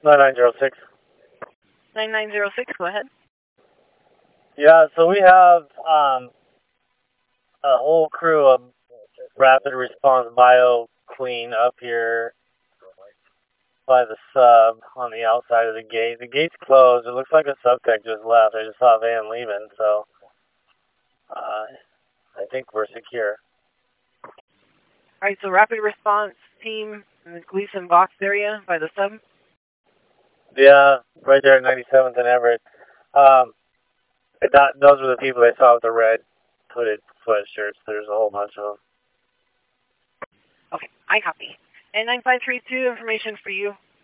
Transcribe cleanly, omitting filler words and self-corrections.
9906. 9906, go ahead. Yeah, so we have a whole crew of rapid response bio clean up here by the sub on the outside of the gate. The gate's closed. It looks like a subtech just left. I just saw a van leaving, so I think we're secure. Alright, so rapid response team in the Gleason box area by the sub? Yeah, right there at 97th and Everett. Those were the people I saw with the red hooded sweatshirts. There's a whole bunch of them. Okay, I copy. And 9532, information for you.